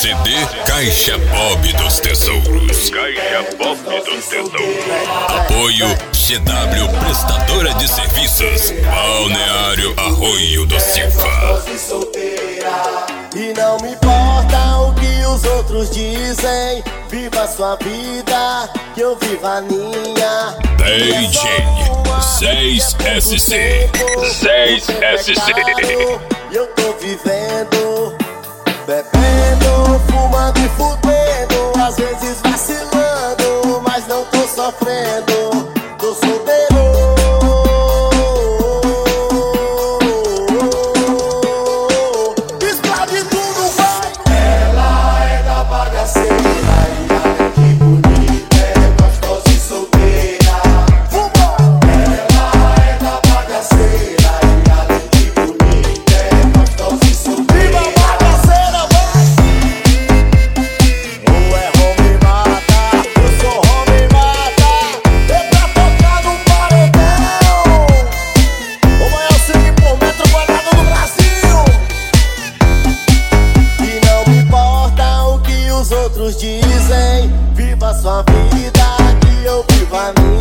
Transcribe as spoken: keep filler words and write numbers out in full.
C D Caixa Bob dos Tesouros. Caixa Bob dos Tesouros. Apoio G W Prestadora de Serviços, Balneário Arroio do Silva. E não me importa o que os outros dizem, viva a sua vida, que eu vivo a minha. D J seis S C seis S C. E eu tô vivendo, bebendo, fumando e fudendo, às vezes vacilando, mas não tô sofrendo, tô solteiro. Explode tudo, vai! Ela é da bagaceira e além de bonita é gostosa e solteira. Fumou! Ela é da bagaceira e além de bonita é gostosa e solteira. Viva a bagaceira, vai! Ou é home mata, eu sou home mata. É pra tocar no paredão. O maior cine por metro quadrado do Brasil. E não me importa o que os outros dizem, viva a sua vida, que eu vivo a minha.